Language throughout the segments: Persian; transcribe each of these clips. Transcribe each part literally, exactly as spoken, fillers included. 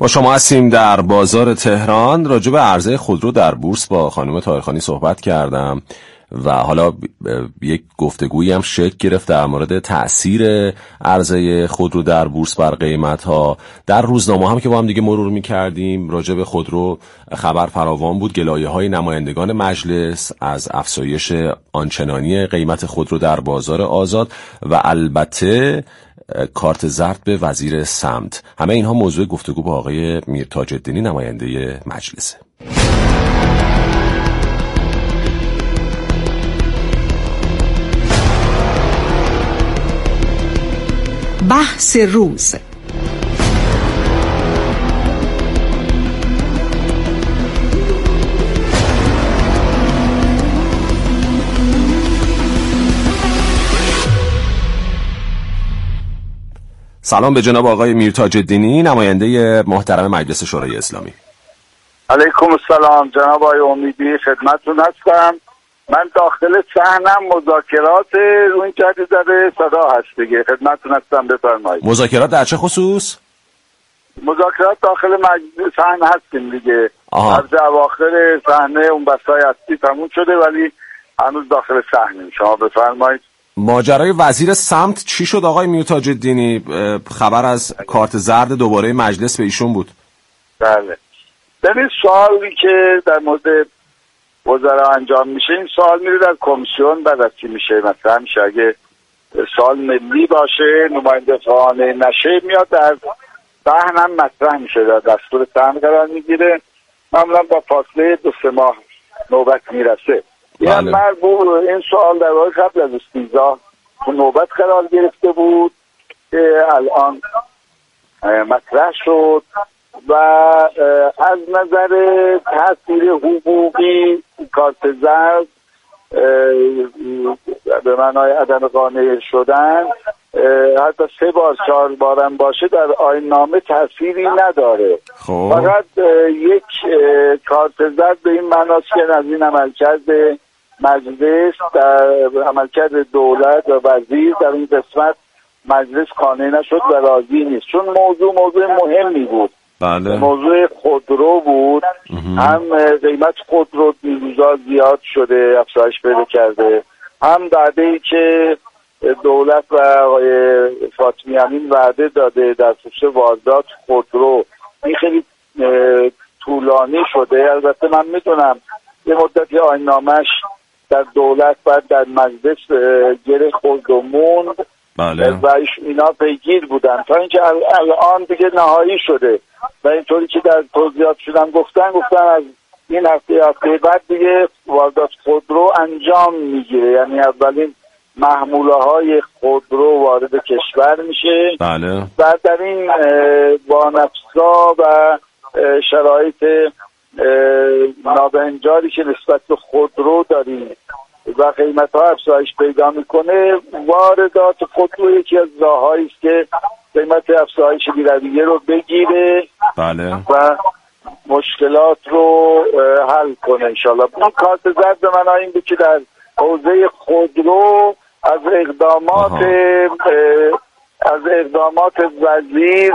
با شما هستیم در بازار تهران. راجع به عرضه خودرو در بورس با خانم طاهرخانی صحبت کردم و حالا یک گفتگویی هم شکل گرفت در مورد تأثیر عرضه خودرو در بورس بر قیمت‌ها. در روزنامه هم که با هم دیگه مرور می‌کردیم راجع به خودرو خبر فراوان بود، گلایه‌های نمایندگان مجلس از افزایش آنچنانی قیمت خودرو در بازار آزاد و البته کارت زرد به وزیر سمت. همه اینها موضوع گفتگو با آقای میرتاج الدینی نماینده مجلسه. بحث روز. سلام به جناب آقای میرتاج الدینی نماینده محترم مجلس شورای اسلامی. علیکم السلام جناب آقای امیدی، خدمتتون هستم. من داخل صحنم، مذاکرات رو این جدید داره صدا هست دیگه، خدمتتون هستم، بفرمایید. مذاکرات در چه خصوص؟ مذاکرات داخل مجلس صحن هستیم دیگه. از اواخر صحنه اون بسای اصلی تموم شده ولی هنوز داخل صحنیم. شما بفرمایید. ماجرای وزیر سمت چی شد آقای میرتاج الدینی؟ خبر از کارت زرد دوباره مجلس به ایشون بود. بله. ببین سوالی که در مورد وزرا انجام میشه، این سوال میره در کمیسیون بررسی میشه. مثلا میشه اگه سوال ملی باشه، نماینده خانه نشه، میاد در صحن هم مطرح میشه، در دستور صحن قرار میگیره. معمولا با فاصله دو سه ماه نوبت میرسه. این مربوط این سوال در واقع قبل از استیضاح نوبت قرار گرفته بود که الان مطرح شد و از نظر تاثیر حقوقی کارت زرد به معنای عدم قانع شدن حتی سه بار چهار بارم باشه در آیین نامه تأثیری نداره. خوب. فقط یک کارت زرد به این معناست که از این عملکرد مجلس در عملکرد دولت و وزیر در این قسمت مجلس قانع نشد و راضی نیست، چون موضوع موضوع مهمی بود. بله. موضوع خودرو بود. هم قیمت خودرو دیروزا زیاد شده، افزایش پیدا کرده، هم وعده‌ای که دولت و آقای فاطمی امین وعده داده در خصوص واردات خودرو این خیلی طولانی شده. البته من میدونم یه مدتی آیین نامش در دولت بعد در مجلس گره خورد و موند. بله. و اینا پیگیر بودن تا اینکه الان دیگه نهایی شده و اینطوری که در توضیحات شدن گفتن گفتن از این هفته هفته بعد دیگه واردات خودرو انجام میگیره، یعنی اولین محموله های خودرو وارد کشور میشه. بله. و در این با نفسا و شرایط نابهنجاری که نسبت به خودرو داریم و قیمت ها افزایش پیدا میکنه، واردات خودرو یکی از راههایی است که قیمت افزایش بی‌رویه رو بگیره. بله. و مشکلات رو حل کنه انشالله. این کارت زرد به معنای این بود که در حوزه خودرو از اقدامات از اقدامات وزیر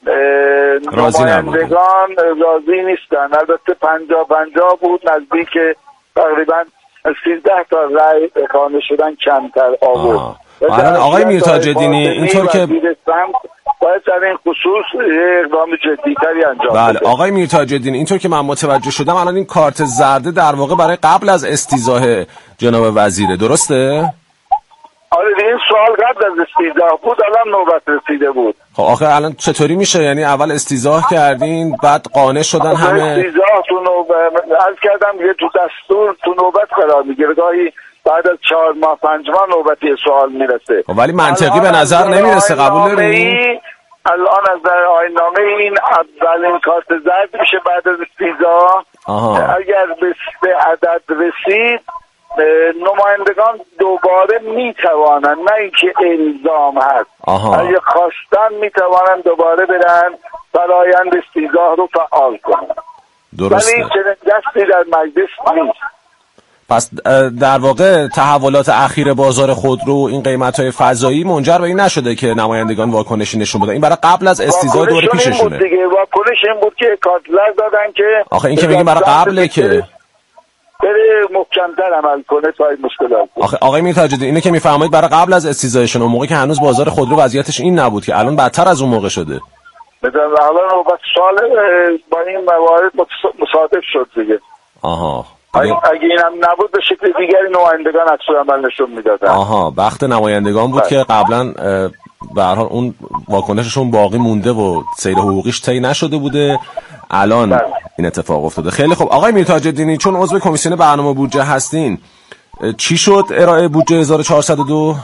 نمایندگان راضی نیستن. البته پنجاه پنجاه بود، نزدیک تقریبا سیزده تا رأی قانع شدن کمتر آورد. آقای میرتاج الدینی اینطور که باید در این خصوص اقدام جدی‌تری انجام بله بده. آقای میرتاج الدینی اینطور که من متوجه شدم الان این کارت زرده در واقع برای قبل از استیضاح جناب وزیره، درسته؟ آره این سوال قبل از استیضاح بود، الان نوبت رسیده بود. خب آخه الان چطوری میشه؟ یعنی اول استیضاح کردین بعد قانع شدن همه؟ استیضاح تو نوبت عرض کردم یه تو دستور تو نوبت قرار میگیره، گاهی بعد از چهار ماه پنج ماه نوبتی سوال میرسه. خب ولی منطقی به نظر نمیرسه، قبول دارین؟ الان از در آیین نامه این اولین کارت زرد میشه بعد از استیضاح. اگر به عدد رسید نمایندگان دوباره میتوانن، نه اینکه الزام هست، اگه خواستن میتوانن دوباره برن فرایند استیضاح رو فعال کنن. درسته. ولی چنین دستی در مجلس نیست. پس در واقع تحولات اخیر بازار خودرو و این قیمت‌های فضایی منجر به این نشده که نمایندگان واکنشی نشون بدن. این برای قبل از استیضاح دور پیششونه. دیگه واکنش این بود که کارتلر دادن که آخه این که میگیم برای قبله که بره محکم‌تر عمل کنه تا این مشکلات. آخه آقای میرتاج‌الدین اینه که میفرمایید برای قبل از استیضاحشون، اون موقع که هنوز بازار خودرو وضعیتش این نبود که الان بدتر از اون موقع شده. مثلا الان نوبت سال با این موارد مصادف شد دیگه. آها. اگه اینم نبود به شکل دیگری نمایندگان عکس العمل نشون میدادن. آها، بخت نمایندگان بود که قبلا به هر حال اون واکنششون باقی مونده و سیر حقوقیش طی نشده بوده. الان بله. این اتفاق افتاده. خیلی خوب آقای میرتاج‌الدینی، چون عضو کمیسیون برنامه بودجه هستین، چی شد ارائه بودجه هزار و چهارصد و دو؟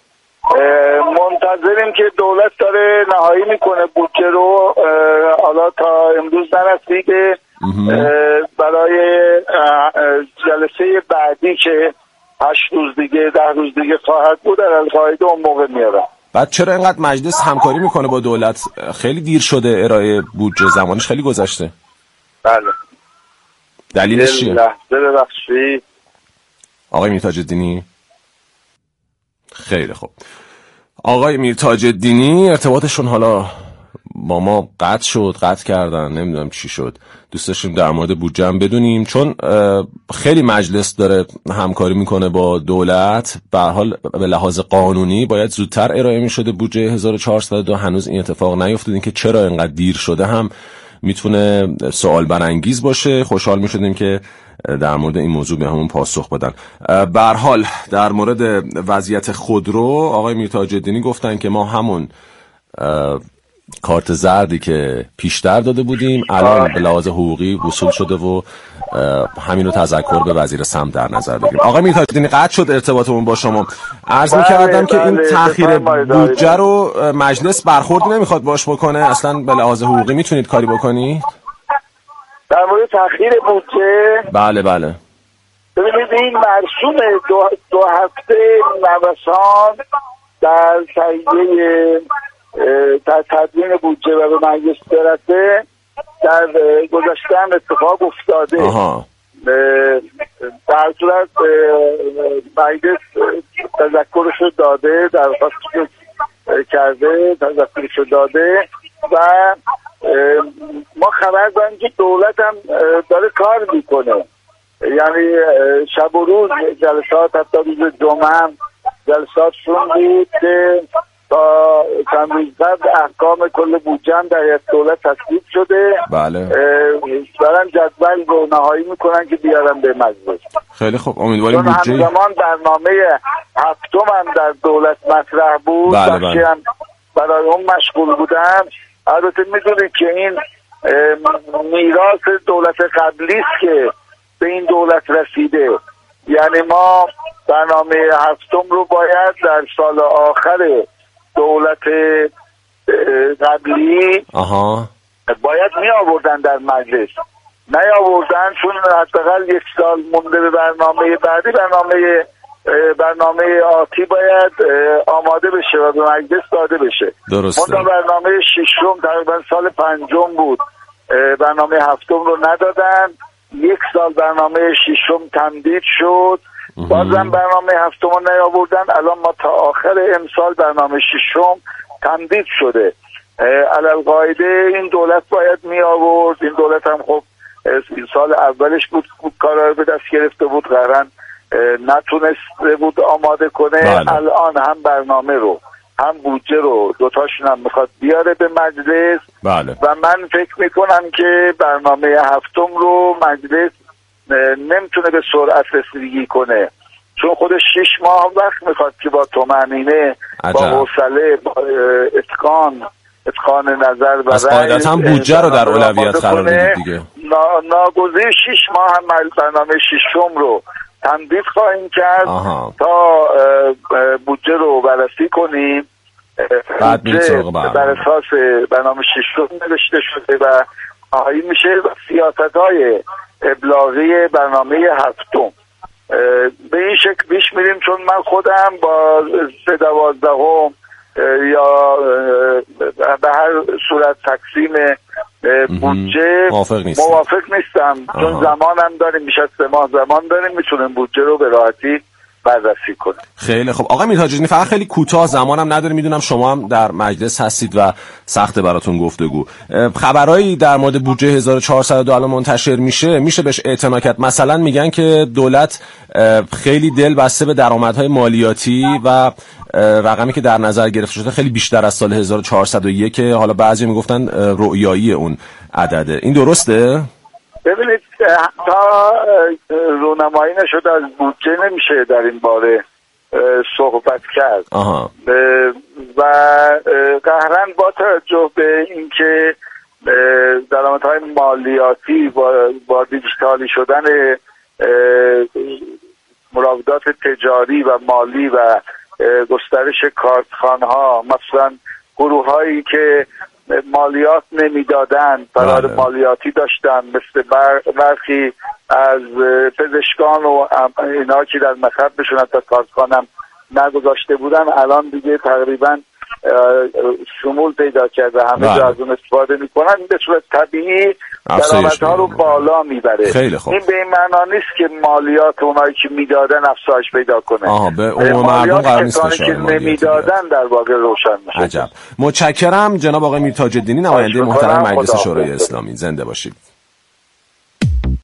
منتظریم که دولت داره نهایی میکنه بودجه رو. حالا تا امروز نرسیده، برای جلسه بعدی که هشت روز دیگه ده روز دیگه خواهد بود در القاعده اون موقع میارم. بعد چرا اینقدر مجلس همکاری میکنه با دولت؟ خیلی دیر شده ارائه بودجه، زمانش خیلی گذشته. بله. دلیلش چیه؟ لحظه ببخشید آقای میرتاج‌الدینی. خیلی خوب. آقای میرتاج‌الدینی ارتباطشون حالا با ما قطع شد، قطع کردن، نمیدونم چی شد. دوست داشتیم در مورد بودجه هم بدونیم، چون خیلی مجلس داره همکاری میکنه با دولت. به هر حال به لحاظ قانونی باید زودتر ارائه میشده بودجه هزار و چهارصد و دو، هنوز این اتفاق نیفتاد. این که چرا اینقدر دیر شده هم میتونه سوال برانگیز باشه. خوشحال میشدیم که در مورد این موضوع به همون پاسخ بدن. به هر حال در مورد وضعیت خودرو آقای میرتاج‌الدینی گفتن که ما همون کارت زردی که پیشتر داده بودیم الان به لحاظ حقوقی وصول شده و همین رو تذکر به وزیر سمت در نظر بگیریم. آقای میرتاج‌الدینی قطع شد ارتباطمون با شما. عرض می‌کردم که این تأخیر بودجه رو مجلس برخورد نمیخواد باش بکنه، اصلا به لحاظ حقوقی میتونید کاری بکنید؟ در مورد تأخیر بودجه بله بله. ببینید این مرسوم دو, دو هفته نوسان در تهیه در تدوین بودجه و به مجلس برسه در گذشته هم اتفاق افتاده. آها. در صورت مجلس تذکرشو داده، درخواستشو کرده، تذکرشو داده و ما خبر داریم که دولت هم داره کار میکنه. یعنی شب و روز جلسات، حتی روز جمعه هم جلساتشون بود که تا چند روز قبل احکام کل بودجه هم در هیئت دولت تصویب شده. بله. دارن جدول رو نهایی میکنن که بیارن به مجلس. خیلی خوب، امیدواریم بودجه همزمان برنامه هفتم هم در دولت مطرح بود. بله بله. هم برای اون مشغول بودن. البته میدونید که این میراث دولت قبلی است که به این دولت رسیده. یعنی ما برنامه هفتم رو باید در سال آخر دولت قبلی آها باید می آوردن در مجلس، نه آوردن، چون حداقل یک سال مونده به برنامه بعدی. برنامه برنامه آتی باید آماده بشه و به مجلس داده بشه. درسته. منتها برنامه ششم تقریبا سال پنجم بود، برنامه هفتم رو ندادن. یک سال برنامه ششم تمدید شد، بازم برنامه هفتم رو نیاوردن. الان ما تا آخر امسال برنامه ششم تمدید شده. علالقاعده این دولت باید می آورد. این دولت هم خب این سال اولش بود کارا رو به دست گرفته بود، قرارن نتونسته بود آماده کنه. بله. الان هم برنامه رو هم بودجه رو دوتاشون هم میخواد بیاره به مجلس. بله. و من فکر میکنم که برنامه هفتم رو مجلس نمیتونه به سرعت رسیدگی کنه، چون خودش شش ماه وقت میخواد که با طمأنینه، با حوصله، با اتقان اتقان نظر و پس قاعدتا هم بودجه رو در اولویت قرار بدید دیگه. ناگزیر شش ماه هم برنامه ششم رو تمدید خواهیم کرد. آها. تا بودجه رو بررسی کنیم. بعد بر اساس برنامه ششم نوشته شده و نهایی میشه و سیاست‌های ابلاغی برنامه هفتم به این شکل پیش میریم. چون من خودم با سه دوازدهم یا به هر صورت تقسیم بودجه موافق نیستم, موافق نیستم. چون زمانم داریم، بیش از سه ماه زمان داریم، میتونیم بودجه رو به راحتی بررسی کنیم. خیلی خب آقای میرتاج‌الدینی، فقط خیلی کوتاه، زمانم نداریم، میدونم شما هم در مجلس هستید و سخته براتون گفتگو. خبرایی در مورد بودجه هزار و چهارصد و دو الان منتشر میشه، میشه بهش اعتنا کرد؟ مثلا میگن که دولت خیلی دل بسته به درآمدهای مالیاتی و رقمی که در نظر گرفته شده خیلی بیشتر از سال هزار و چهارصد و یک، حالا بعضی میگفتن رؤیایی اون عدده. این درسته؟ ببینید تا رونمایی نشد از بودجه نمیشه در این باره صحبت کرد. آها. و قهرن با توجه به اینکه درآمدهای مالیاتی با, با دیجیتالی شدن مراودات تجاری و مالی و گسترش کارتخانه‌ها، مثلا گروه هایی که مالیات نمیدادن فرار مالیاتی داشتن، مثل برخی از پزشکان و اینا که در مخبشون حتی کارتخانه نگذاشته بودن، الان دیگه تقریبا شمول پیدا کرده، همه جا از اون استفاده میکنن. این به صورت طبیعی درآمدها رو بالا میبره. خیلی خوب. این به این معنا نیست که مالیات اونایی که میدادن افزایش پیدا کنه. آها، به عموم مردم قرار نیست کسانی که نمیدادن در واقع روشن میشه. عجب. متشکرم جناب آقای میرتاج‌الدینی، نماینده محترم مجلس شورای اسلامی. زنده باشید.